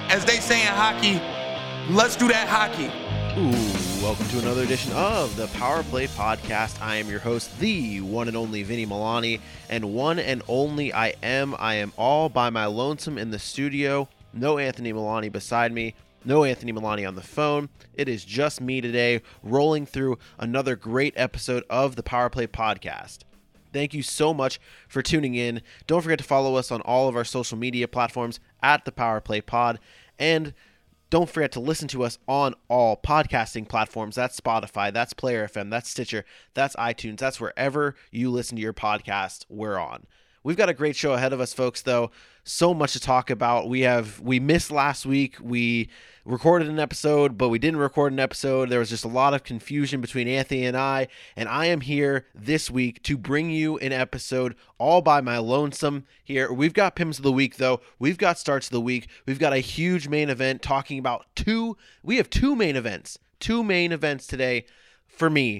As they say in hockey, let's do that hockey. Ooh, welcome to another edition of the Power Play Podcast. I am your host, the one and only Vinny Milani, and one and only I am all by my lonesome in the studio. No Anthony Milani beside me, no Anthony Milani on the phone. It is just me today, rolling through another great episode of the Power Play Podcast. Thank you so much for tuning in. Don't forget to follow us on all of our social media platforms at the Power Play Pod, and don't forget to listen to us on all podcasting platforms. That's Spotify, that's Player FM, that's Stitcher, that's iTunes, that's wherever you listen to your podcast, we're on. We've got a great show ahead of us, folks, though. So much to talk about. We missed last week. We recorded an episode, but we didn't record an episode. There was just a lot of confusion between Anthony and I am here this week to bring you an episode all by my lonesome here. We've got Pims of the Week, though. We've got Starts of the Week. We've got a huge main event talking about we have two main events today for me.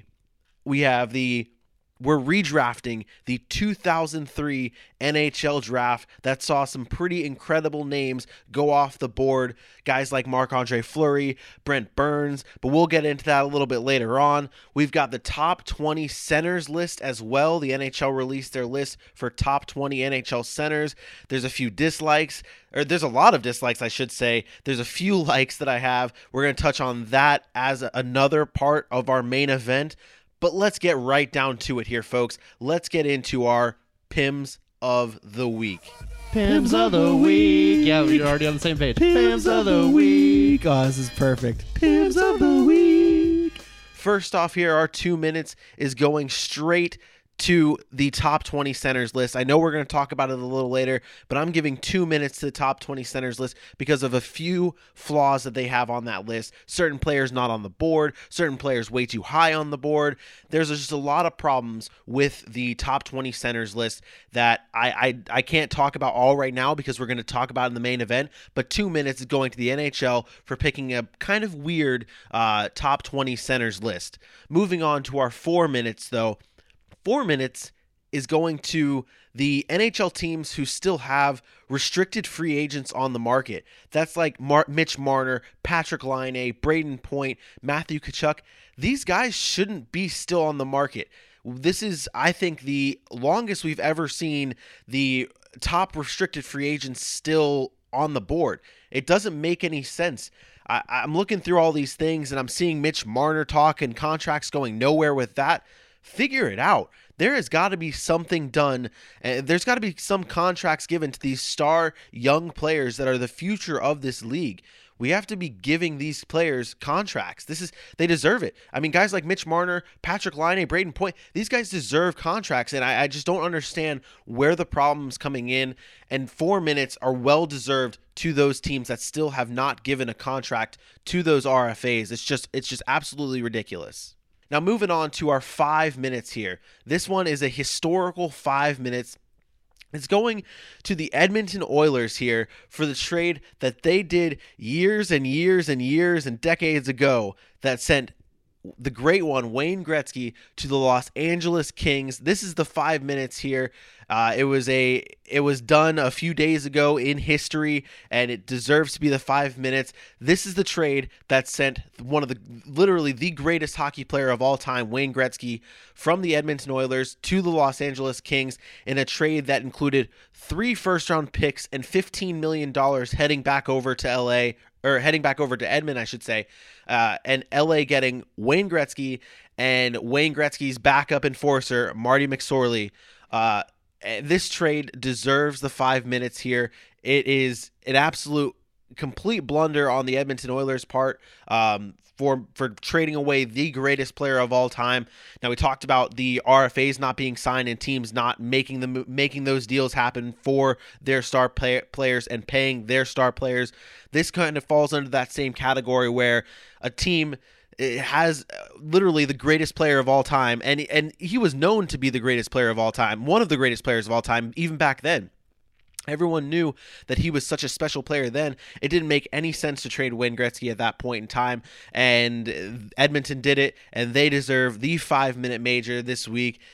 We're redrafting the 2003 NHL draft that saw some pretty incredible names go off the board. Guys like Marc-Andre Fleury, Brent Burns, but we'll get into that a little bit later on. We've got the top 20 centers list as well. The NHL released their list for top 20 NHL centers. There's a few dislikes, or there's a lot of dislikes, I should say. There's a few likes that I have. We're going to touch on that as another part of our main event. But let's get right down to it here, folks. Let's get into our Pims of the Week. Pims of the Week. Yeah, we're already on the same page. Pims of the Week. Oh, this is perfect. Pims of the Week. First off here, our 2 minutes is going straight to the top 20 centers list. I know we're going to talk about it a little later, but I'm giving 2 minutes to the top 20 centers list because of a few flaws that they have on that list. Certain players not on the board, certain players way too high on the board. There's just a lot of problems with the top 20 centers list that I can't talk about all right now because we're going to talk about in the main event, but 2 minutes is going to the NHL for picking a kind of weird top 20 centers list. Moving on to our 4 minutes, though. 4 minutes is going to the NHL teams who still have restricted free agents on the market. That's like Mitch Marner, Patrik Laine, Brayden Point, Matthew Tkachuk. These guys shouldn't be still on the market. This is, I think, the longest we've ever seen the top restricted free agents still on the board. It doesn't make any sense. I'm looking through all these things and I'm seeing Mitch Marner talk and contracts going nowhere with that. Figure it out. There has got to be something done. There's got to be some contracts given to these star young players that are the future of this league. We have to be giving these players contracts. They deserve it. I mean, guys like Mitch Marner, Patrik Laine, Brayden Point, these guys deserve contracts, and I just don't understand where the problem's coming in, and 4 minutes are well-deserved to those teams that still have not given a contract to those RFAs. It's just absolutely ridiculous. Now, moving on to our 5 minutes here. This one is a historical 5 minutes. It's going to the Edmonton Oilers here for the trade that they did years and years and years and decades ago that sent the great one, Wayne Gretzky, to the Los Angeles Kings. This is the 5 minutes here. It was done a few days ago in history, and it deserves to be the 5 minutes. This is the trade that sent literally the greatest hockey player of all time, Wayne Gretzky, from the Edmonton Oilers to the Los Angeles Kings in a trade that included 3 first-round picks and $15 million heading back over to Edmond, I should say, and LA getting Wayne Gretzky and Wayne Gretzky's backup enforcer, Marty McSorley. This trade deserves the 5 minutes here. It is an absolute complete blunder on the Edmonton Oilers' part for trading away the greatest player of all time. Now, we talked about the RFAs not being signed and teams not making those deals happen for their star players and paying their star players. This kind of falls under that same category where a team has literally the greatest player of all time, and he was known to be the greatest player of all time, one of the greatest players of all time, even back then. Everyone knew that he was such a special player then. It didn't make any sense to trade Wayne Gretzky at that point in time, and Edmonton did it, and they deserve the 5-minute major this week.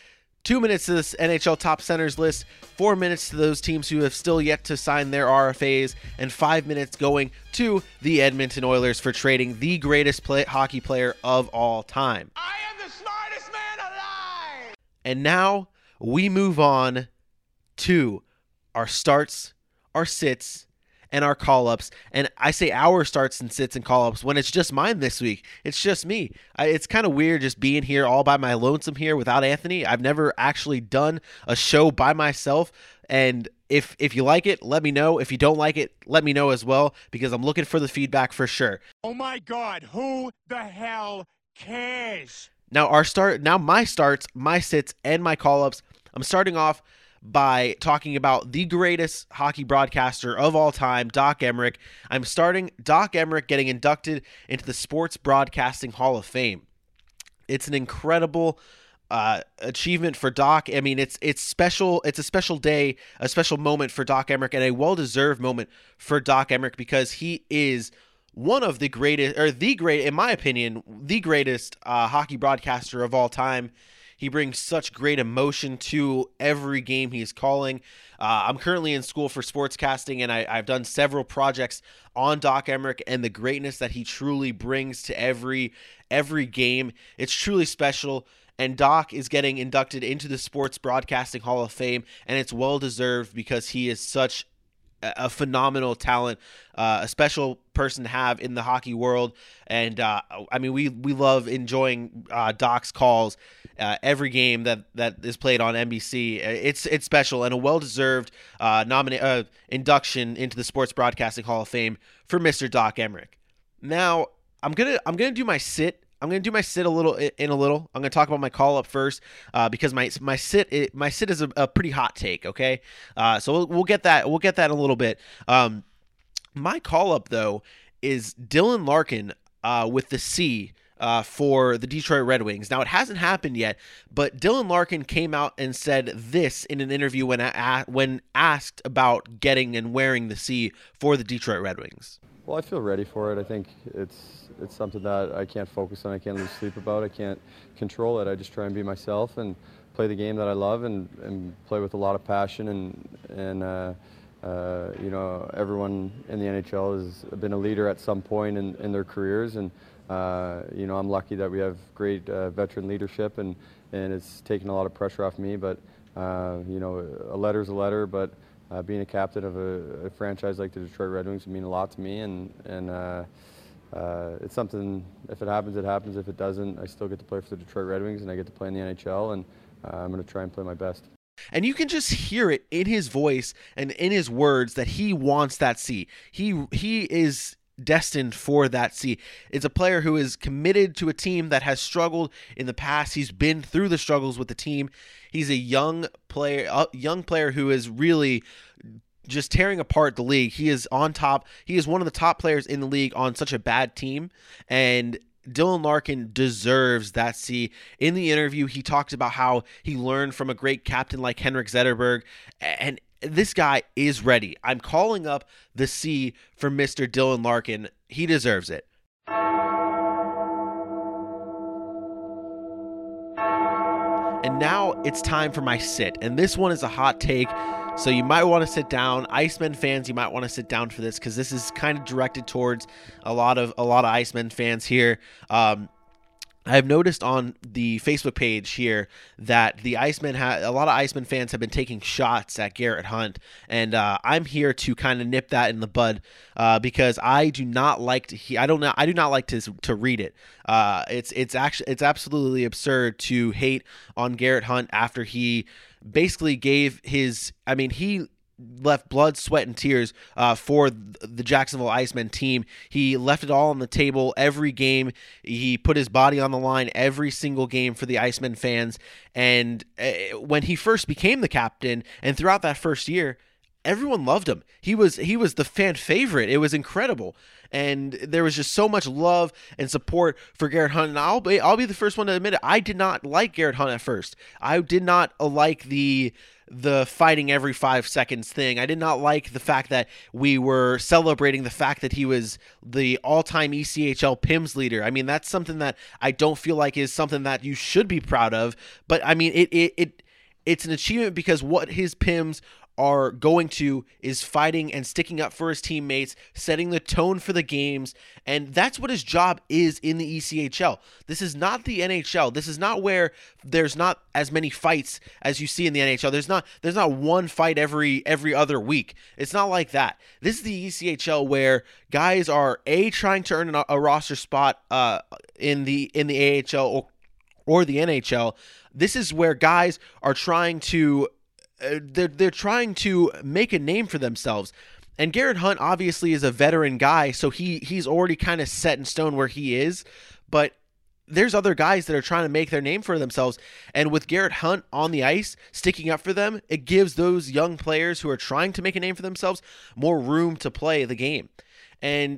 2 minutes to this NHL top centers list, 4 minutes to those teams who have still yet to sign their RFAs, and 5 minutes going to the Edmonton Oilers for trading the greatest hockey player of all time. I am the smartest man alive! And now we move on to our starts, our sits, and our call-ups. And I say our starts and sits and call-ups when it's just mine this week. It's just me. It's kind of weird just being here all by my lonesome here without Anthony. I've never actually done a show by myself. And if you like it, let me know. If you don't like it, let me know as well, because I'm looking for the feedback for sure. Oh my God, who the hell cares? Now my starts, my sits, and my call-ups. I'm starting off by talking about the greatest hockey broadcaster of all time, Doc Emrick. I'm starting Doc Emrick getting inducted into the Sports Broadcasting Hall of Fame. It's an incredible achievement for Doc. I mean, it's special. It's a special day, a special moment for Doc Emrick, and a well-deserved moment for Doc Emrick, because he is one of the greatest, or in my opinion, the greatest hockey broadcaster of all time. He brings such great emotion to every game he's calling. I'm currently in school for sportscasting, and I've done several projects on Doc Emrick and the greatness that he truly brings to every game. It's truly special, and Doc is getting inducted into the Sports Broadcasting Hall of Fame, and it's well-deserved because he is such a phenomenal talent, a special person to have in the hockey world. And I mean, we love enjoying Doc's calls every game that is played on NBC. It's special and a well-deserved induction into the Sports Broadcasting Hall of Fame for Mr. Doc Emrick. Now, I'm gonna do my sit. I'm going to do my sit a little. I'm going to talk about my call up first because my sit is a pretty hot take. Okay, so we'll get that. We'll get that in a little bit. My call up though is Dylan Larkin with the C for the Detroit Red Wings. Now, it hasn't happened yet, but Dylan Larkin came out and said this in an interview when asked about getting and wearing the C for the Detroit Red Wings. Well, I feel ready for it. I think it's something that I can't focus on. I can't lose sleep about. I can't control it. I just try and be myself and play the game that I love and play with a lot of passion. And you know, everyone in the NHL has been a leader at some point in their careers. And you know, I'm lucky that we have great veteran leadership, and it's taken a lot of pressure off me. But you know, a letter's a letter. But being a captain of a franchise like the Detroit Red Wings would mean a lot to me, and it's something, if it happens, it happens. If it doesn't, I still get to play for the Detroit Red Wings, and I get to play in the NHL, and I'm going to try and play my best. And you can just hear it in his voice and in his words that he wants that C. He is destined for that C. It's a player who is committed to a team that has struggled in the past. He's been through the struggles with the team. He's a young player who is really just tearing apart the league. He is on top. He is one of the top players in the league on such a bad team, and Dylan Larkin deserves that C. In the interview, he talks about how he learned from a great captain like Henrik Zetterberg, and this guy is ready. I'm calling up the C for Mr. Dylan Larkin. He deserves it. And now it's time for my sit. And this one is a hot take, so you might want to sit down. Icemen fans, you might want to sit down for this, because this is kind of directed towards a lot of Icemen fans here. I've noticed on the Facebook page here that the Icemen a lot of Icemen fans have been taking shots at Garrett Hunt, and I'm here to kind of nip that in the bud because I do not like to. I do not like to read it. It's absolutely absurd to hate on Garrett Hunt after he basically gave his. I mean, he left blood, sweat, and tears for the Jacksonville Icemen team. He left it all on the table every game. He put his body on the line every single game for the Icemen fans. And when he first became the captain, and throughout that first year, everyone loved him. He was the fan favorite. It was incredible. And there was just so much love and support for Garrett Hunt. And I'll be the first one to admit it. I did not like Garrett Hunt at first. I did not like the fighting every 5 seconds thing. I did not like the fact that we were celebrating the fact that he was the all-time ECHL PIMS leader. I mean, that's something that I don't feel like is something that you should be proud of. But I mean, it's an achievement because what his PIMs are going to is fighting and sticking up for his teammates, setting the tone for the games, and that's what his job is in the ECHL. This is not the NHL. This is not where there's not as many fights as you see in the NHL. There's not one fight every other week. It's not like that. This is the ECHL where guys are trying to earn a roster spot in the AHL or the NHL. This is where guys are trying to they're trying to make a name for themselves. And Garrett Hunt obviously is a veteran guy, so he's already kind of set in stone where he is, but there's other guys that are trying to make their name for themselves, and with Garrett Hunt on the ice sticking up for them, it gives those young players who are trying to make a name for themselves more room to play the game. And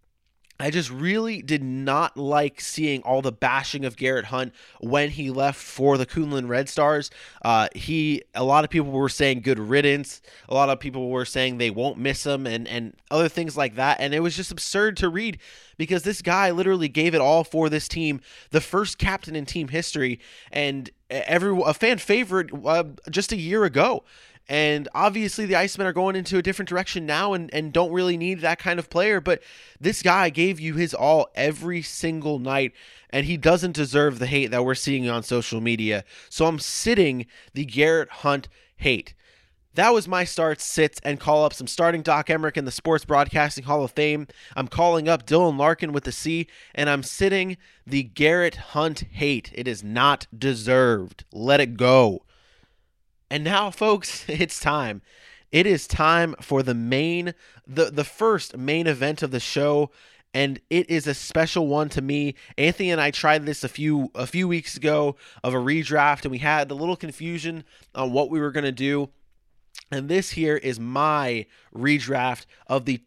I just really did not like seeing all the bashing of Garrett Hunt when he left for the Kunlun Red Stars. A lot of people were saying good riddance. A lot of people were saying they won't miss him and other things like that. And it was just absurd to read because this guy literally gave it all for this team, the first captain in team history, and a fan favorite just a year ago. And obviously the Icemen are going into a different direction now and don't really need that kind of player. But this guy gave you his all every single night, and he doesn't deserve the hate that we're seeing on social media. So I'm sitting the Garrett Hunt hate. That was my starts, sits, and call-ups. I'm starting Doc Emrick in the Sports Broadcasting Hall of Fame. I'm calling up Dylan Larkin with the C, and I'm sitting the Garrett Hunt hate. It is not deserved. Let it go. And now, folks, it's time. It is time for the first main event of the show, and it is a special one to me. Anthony and I tried this a few weeks ago of a redraft, and we had a little confusion on what we were going to do. And this here is my redraft of the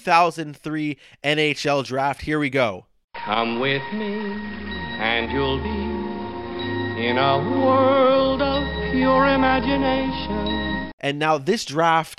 2003 NHL draft. Here we go. Come with me, and you'll be in a world of pure imagination. And now this draft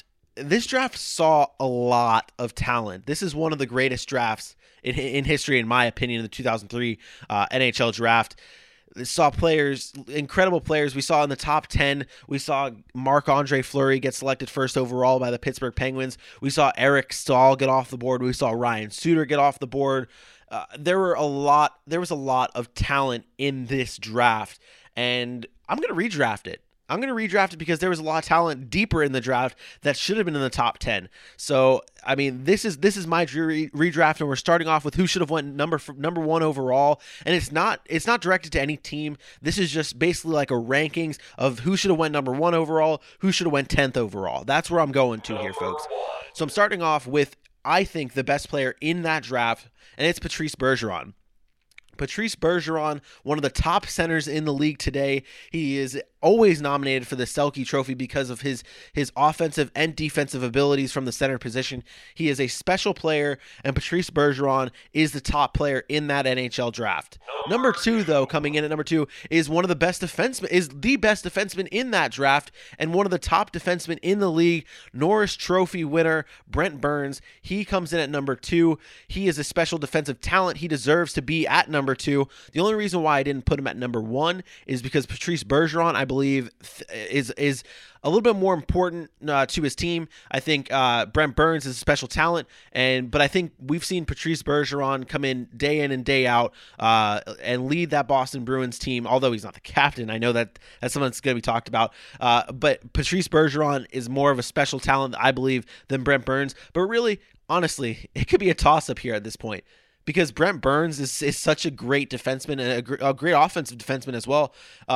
saw a lot of talent. This is one of the greatest drafts in history, in my opinion, in the 2003 NHL draft. It saw players, incredible players. We saw in the top 10, we saw Marc-Andre Fleury get selected first overall by the Pittsburgh Penguins. We saw Eric Staal get off the board. We saw Ryan Suter get off the board. There was a lot of talent in this draft, and I'm going to redraft it. I'm going to redraft it because there was a lot of talent deeper in the draft that should have been in the top 10. So, I mean, this is my redraft, and we're starting off with who should have went number one overall. And it's not directed to any team. This is just basically like a rankings of who should have went number one overall, who should have went 10th overall. That's where I'm going to here, folks. So I'm starting off with, I think, the best player in that draft, and it's Patrice Bergeron. Patrice Bergeron, one of the top centers in the league today. He is always nominated for the Selke Trophy because of his offensive and defensive abilities from the center position. He is a special player, and Patrice Bergeron is the top player in that NHL draft. Number two, though, coming in at number two, is one of the best defensemen, is the best defenseman in that draft, and one of the top defensemen in the league, Norris Trophy winner Brent Burns. He comes in at number two. He is a special defensive talent. He deserves to be at number two. The only reason why I didn't put him at number one is because Patrice Bergeron, I believe, is a little bit more important to his team. I think Brent Burns is a special talent, but I think we've seen Patrice Bergeron come in and day out and lead that Boston Bruins team. Although he's not the captain, I know that's something that's going to be talked about. But Patrice Bergeron is more of a special talent, I believe, than Brent Burns. But really, honestly, it could be a toss-up here at this point, because Brent Burns is such a great defenseman and a great offensive defenseman as well.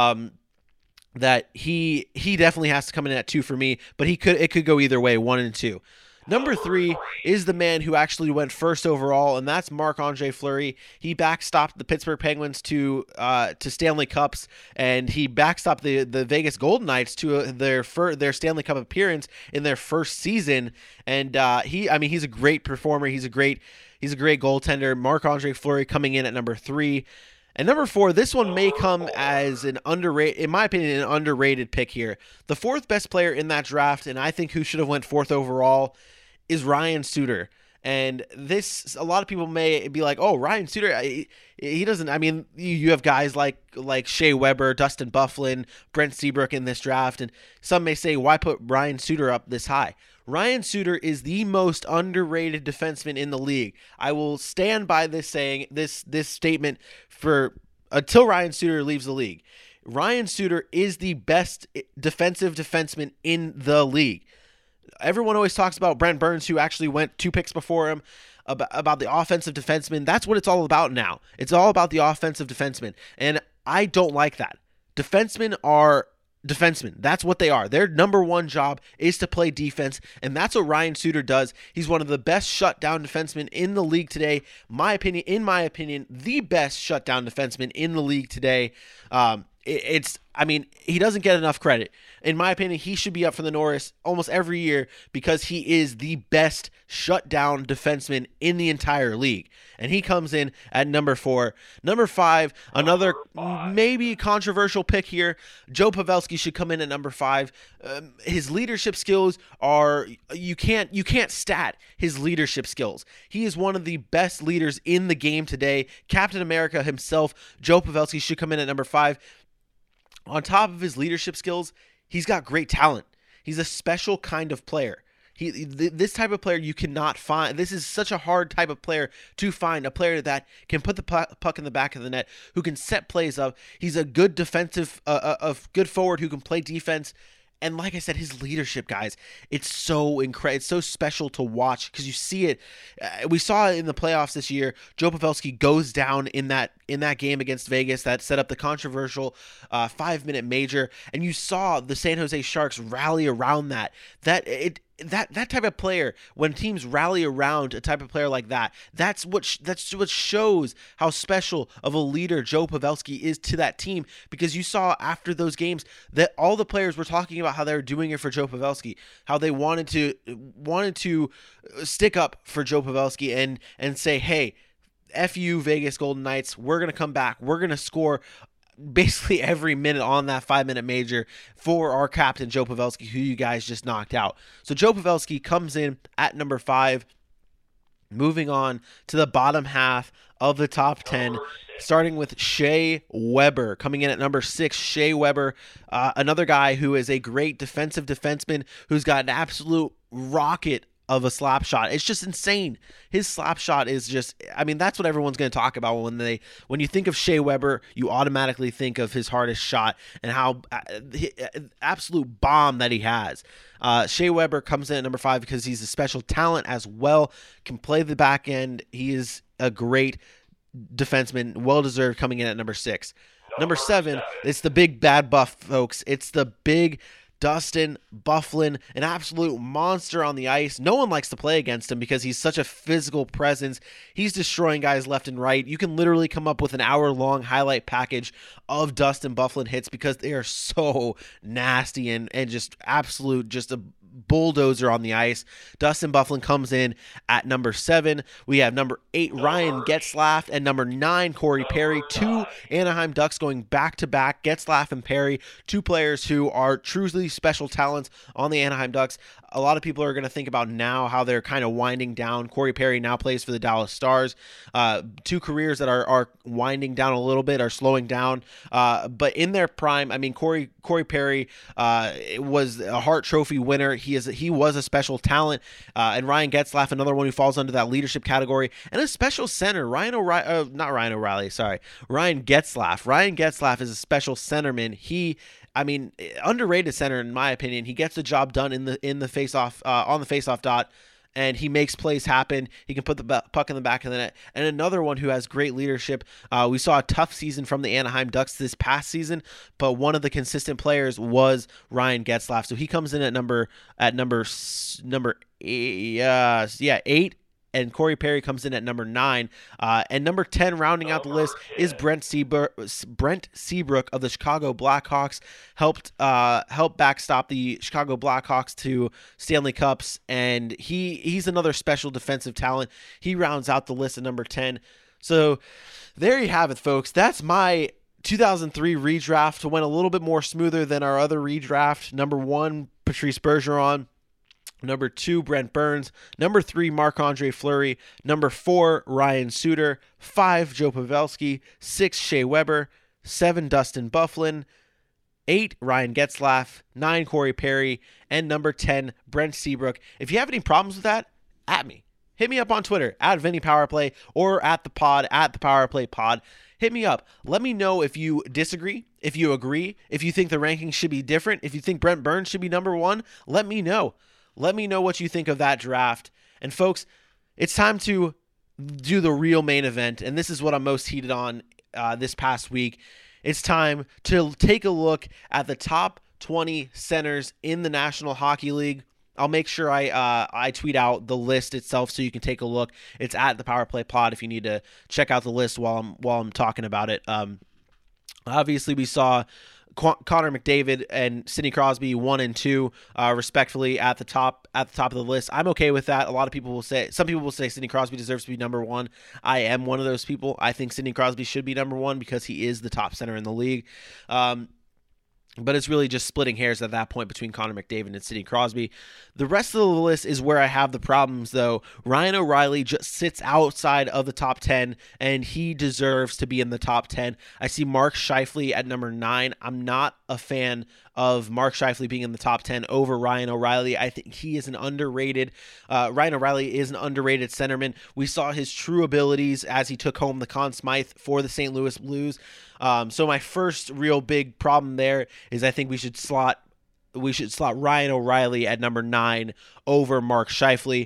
That he definitely has to come in at two for me, but it could go either way, 1 and 2. Number 3 is the man who actually went first overall, and that's Marc-Andre Fleury. He backstopped the Pittsburgh Penguins to Stanley Cups, and he backstopped the Vegas Golden Knights to their Stanley Cup appearance in their first season. And he's a great performer. He's a great goaltender. Marc-Andre Fleury coming in at number 3. And number 4, this one may come as in my opinion, an underrated pick here. The 4th best player in that draft, and I think who should have went 4th overall, is Ryan Suter. And this, a lot of people may be like, oh, Ryan Suter, he doesn't, I mean, you have guys like Shea Weber, Dustin Byfuglien, Brent Seabrook in this draft, and some may say, why put Ryan Suter up this high? Ryan Suter is the most underrated defenseman in the league. I will stand by this saying, this statement for until Ryan Suter leaves the league. Ryan Suter is the best defensive defenseman in the league. Everyone always talks about Brent Burns, who actually went 2 picks before him, about the offensive defenseman. That's what it's all about now. It's all about the offensive defenseman. And I don't like that. Defensemen are defensemen. That's what they are. Their number one job is to play defense, and that's what Ryan Suter does. He's one of the best shutdown defensemen in the league today. In my opinion, the best shutdown defenseman in the league today. He doesn't get enough credit. In my opinion, he should be up for the Norris almost every year because he is the best shutdown defenseman in the entire league. And he comes in at number 4. Number 5, another maybe controversial pick here. Joe Pavelski should come in at number 5. His leadership skills are, you can't stat his leadership skills. He is one of the best leaders in the game today. Captain America himself, Joe Pavelski, should come in at number 5. On top of his leadership skills, he's got great talent. He's a special kind of player. This type of player you cannot find. This is such a hard type of player to find, a player that can put the puck in the back of the net, who can set plays up. He's a good defensive, good forward who can play defense. And like I said, his leadership, guys, it's so incredible. It's so special to watch because you see it. We saw it in the playoffs this year. Joe Pavelski goes down in that game against Vegas that set up the controversial 5-minute major, and you saw the San Jose Sharks rally around that. That type of player, when teams rally around a type of player like that, that's what shows how special of a leader Joe Pavelski is to that team. Because you saw after those games that all the players were talking about how they were doing it for Joe Pavelski, how they wanted to stick up for Joe Pavelski and say, hey, F you, Vegas Golden Knights, we're gonna come back, we're gonna score basically every minute on that 5-minute major for our captain, Joe Pavelski, who you guys just knocked out. So Joe Pavelski comes in at number 5. Moving on to the bottom half of the top 10, starting with Shea Weber. Coming in at number 6, Shea Weber, another guy who is a great defensive defenseman who's got an absolute rocket of a slap shot. It's just insane. His slap shot is just, I mean, that's what everyone's going to talk about when you think of Shea Weber, you automatically think of his hardest shot and how absolute bomb that he has. Shea Weber comes in at number 5 because he's a special talent as well, can play the back end. He is a great defenseman, well-deserved, coming in at number 6. Number 7, it's the big bad buff, folks. It's the big Dustin Byfuglien, an absolute monster on the ice. No one likes to play against him because he's such a physical presence. He's destroying guys left and right. You can literally come up with an hour-long highlight package of Dustin Byfuglien hits because they are so nasty and just absolute, just a bulldozer on the ice. Dustin Byfuglien comes in at number 7. We have number 8, Ryan Getzlaf, and number 9, Corey Perry. 2 Anaheim Ducks going back-to-back. Getzlaf and Perry, 2 players who are truly special talents on the Anaheim Ducks. A lot of people are going to think about now how they're kind of winding down. Corey Perry now plays for the Dallas Stars. 2 careers that are winding down a little bit, are slowing down. But in their prime, I mean, Corey Perry was a Hart Trophy winner. He was a special talent. And Ryan Getzlaf, another one who falls under that leadership category. And a special center, Ryan Getzlaf. Ryan Getzlaf is a special centerman. Underrated center in my opinion. He gets the job done in the face-off, on the face-off dot, and he makes plays happen. He can put the puck in the back of the net. And another one who has great leadership. We saw a tough season from the Anaheim Ducks this past season, but one of the consistent players was Ryan Getzlaf. So he comes in at number 8. And Corey Perry comes in at number 9. And number 10, rounding out the list, is Brent Seabrook of the Chicago Blackhawks. Helped backstop the Chicago Blackhawks to Stanley Cups, and he's another special defensive talent. He rounds out the list at number 10. So there you have it, folks. That's my 2003 redraft. Went a little bit more smoother than our other redraft. Number 1, Patrice Bergeron. Number 2, Brent Burns. Number 3, Marc-Andre Fleury. Number 4, Ryan Suter. 5, Joe Pavelski. 6, Shea Weber. 7, Dustin Byfuglien. 8, Ryan Getzlaf. 9, Corey Perry. And number 10, Brent Seabrook. If you have any problems with that, at me. Hit me up on Twitter, at VinnyPowerPlay, or at the pod, at the Powerplay Pod. Hit me up. Let me know if you disagree, if you agree, if you think the rankings should be different, if you think Brent Burns should be number 1. Let me know. Let me know what you think of that draft. And folks, it's time to do the real main event, and this is what I'm most heated on this past week. It's time to take a look at the top 20 centers in the National Hockey League. I'll make sure I tweet out the list itself so you can take a look. It's at the Powerplay Pod if you need to check out the list while I'm talking about it. Obviously, we saw Connor McDavid and Sidney Crosby 1 and 2, respectfully at the top of the list. I'm okay with that. Some people will say Sidney Crosby deserves to be number 1. I am one of those people. I think Sidney Crosby should be number 1 because he is the top center in the league. But it's really just splitting hairs at that point between Connor McDavid and Sidney Crosby. The rest of the list is where I have the problems, though. Ryan O'Reilly just sits outside of the top 10, and he deserves to be in the top 10. I see Mark Scheifele at number 9. I'm not a fan of Mark Scheifele being in the top 10 over Ryan O'Reilly. I think he is an underrated, Ryan O'Reilly is an underrated centerman. We saw his true abilities as he took home the Conn Smythe for the St. Louis Blues. So my first real big problem there is I think we should slot Ryan O'Reilly at number 9 over Mark Scheifele.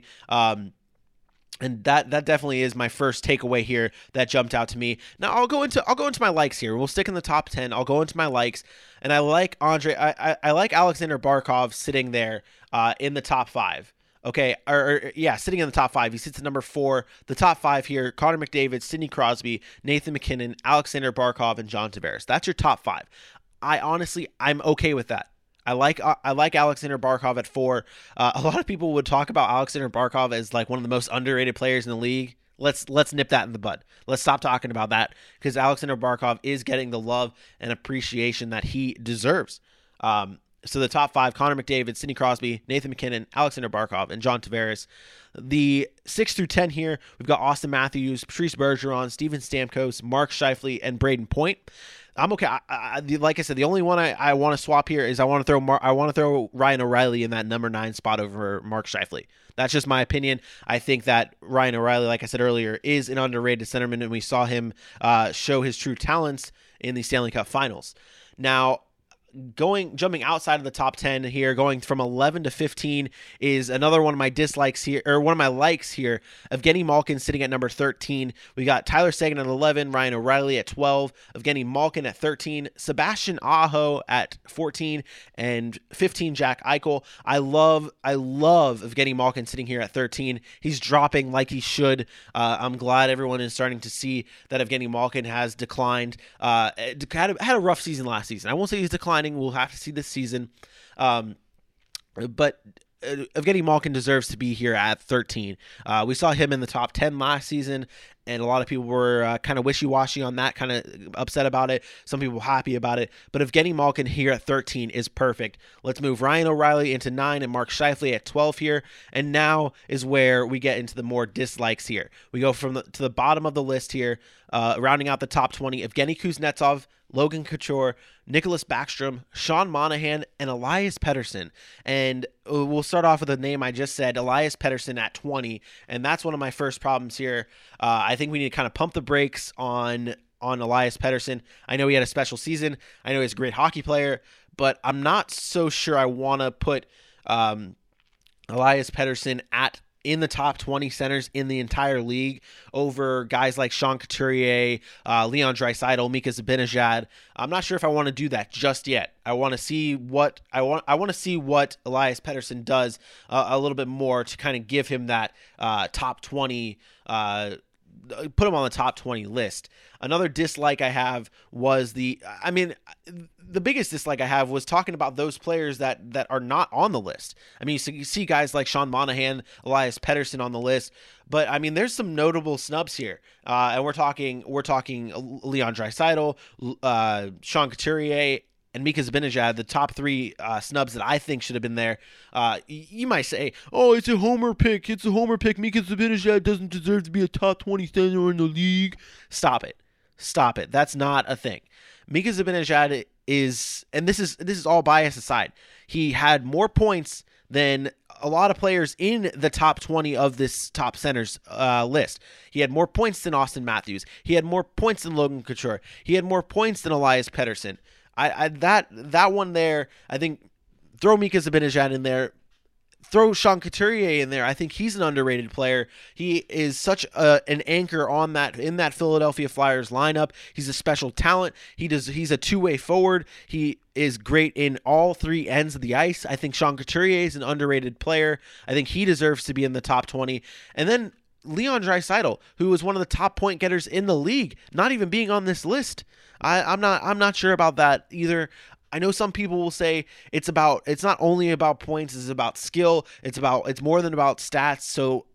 And that definitely is my first takeaway here that jumped out to me. Now I'll go into my likes here. We'll stick in the top 10. I'll go into my likes, and I like I like Alexander Barkov sitting there in the top 5. Okay, sitting in the top 5. He sits at number 4. The top 5 here: Connor McDavid, Sidney Crosby, Nathan MacKinnon, Alexander Barkov, and John Tavares. That's your top 5. I'm okay with that. I like Alexander Barkov at 4. A lot of people would talk about Alexander Barkov as like one of the most underrated players in the league. Let's nip that in the bud. Let's stop talking about that because Alexander Barkov is getting the love and appreciation that he deserves. So the top 5: Connor McDavid, Sidney Crosby, Nathan MacKinnon, Alexander Barkov, and John Tavares. The 6 through 10 here, we've got Austin Matthews, Patrice Bergeron, Steven Stamkos, Mark Scheifele, and Braden Point. I'm okay. Like I said, the only one I want to swap here is I want to throw Ryan O'Reilly in that number 9 spot over Mark Scheifele. That's just my opinion. I think that Ryan O'Reilly, like I said earlier, is an underrated centerman, and we saw him show his true talents in the Stanley Cup Finals. Now, jumping outside of the top 10 here, going from 11 to 15 is another one of my dislikes here, or one of my likes here. Evgeny Malkin sitting at number 13. We got Tyler Seguin at 11, Ryan O'Reilly at 12, Evgeny Malkin at 13, Sebastian Aho at 14, and 15 Jack Eichel. I love Evgeny Malkin sitting here at 13. He's dropping like he should. I'm glad everyone is starting to see that Evgeny Malkin has declined. Had a rough season last season. I won't say he's declining. We'll have to see this season. But Evgeny Malkin deserves to be here at 13. We saw him in the top 10 last season, and a lot of people were kind of wishy-washy on that, kind of upset about it. Some people happy about it. But Evgeny Malkin here at 13 is perfect. Let's move Ryan O'Reilly into 9 and Mark Scheifele at 12 here. And now is where we get into the more dislikes here. We go to the bottom of the list here, rounding out the top 20, Evgeny Kuznetsov, Logan Couture, Nicholas Backstrom, Sean Monahan, and Elias Pettersson. And we'll start off with the name I just said, Elias Pettersson at 20. And that's one of my first problems here. I think we need to kind of pump the brakes on Elias Pettersson. I know he had a special season. I know he's a great hockey player, but I'm not so sure I want to put Elias Pettersson in the top 20 centers in the entire league over guys like Sean Couturier, Leon Draisaitl, Mika Zibanejad. I'm not sure if I want to do that just yet. I want to see what Elias Pettersson does a little bit more to kind of give him that top 20, put him on the top 20 list. Another dislike I have was the biggest dislike I have was talking about those players that are not on the list. I mean, you see guys like Sean Monahan, Elias Pettersson on the list, but I mean, there's some notable snubs here. And we're talking Leon Draisaitl, Sean Couturier, and Mika Zibanejad, the top 3 snubs that I think should have been there. You might say, oh, it's a homer pick. It's a homer pick. Mika Zibanejad doesn't deserve to be a top 20 center in the league. Stop it. That's not a thing. Mika Zibanejad is, and this is all bias aside, he had more points than a lot of players in the top 20 of this top centers list. He had more points than Austin Matthews. He had more points than Logan Couture. He had more points than Elias Pettersson. That one there, I think, throw Mika Zibanejad in there. Throw Sean Couturier in there. I think he's an underrated player. He is such an anchor in that Philadelphia Flyers lineup. He's a special talent. He's a two-way forward. He is great in all 3 ends of the ice. I think Sean Couturier is an underrated player. I think he deserves to be in the top 20. And then Leon Draisaitl, who was one of the top point getters in the league, not even being on this list. I'm not sure about that either. I know some people will say it's not only about points, it's about skill. It's more than about stats. So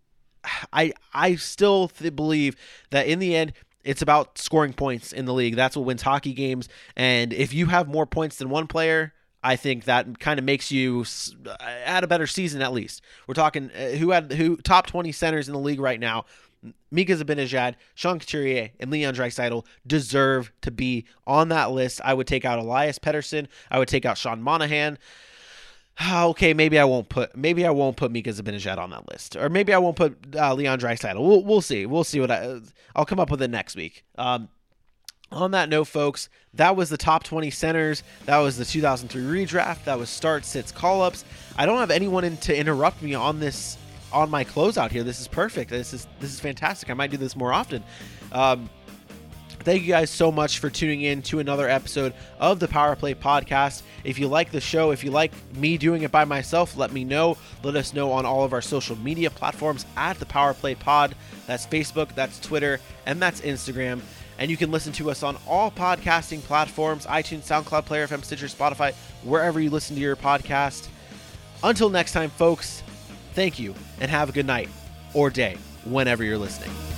I still believe that in the end, it's about scoring points in the league. That's what wins hockey games. And if you have more points than one player, I think that kind of makes you at a better season at least. We're talking who top 20 centers in the league right now. Mika Zibanejad, Sean Couturier, and Leon Draisaitl deserve to be on that list. I would take out Elias Pettersson. I would take out Sean Monahan. Okay, maybe I won't put Mika Zibanejad on that list, or maybe I won't put Leon Draisaitl. We'll see. We'll see what I'll come up with it next week. On that note, folks, that was the top 20 centers. That was the 2003 redraft. That was start, sits, call-ups. I don't have anyone to interrupt me on my closeout here. This is perfect. This is fantastic. I might do this more often. Thank you guys so much for tuning in to another episode of the Power Play Podcast. If you like the show, if you like me doing it by myself, let me know. Let us know on all of our social media platforms at the Power Play Pod. That's Facebook, that's Twitter, and that's Instagram. And you can listen to us on all podcasting platforms, iTunes, SoundCloud, Player FM, Stitcher, Spotify, wherever you listen to your podcast. Until next time, folks, thank you and have a good night or day whenever you're listening.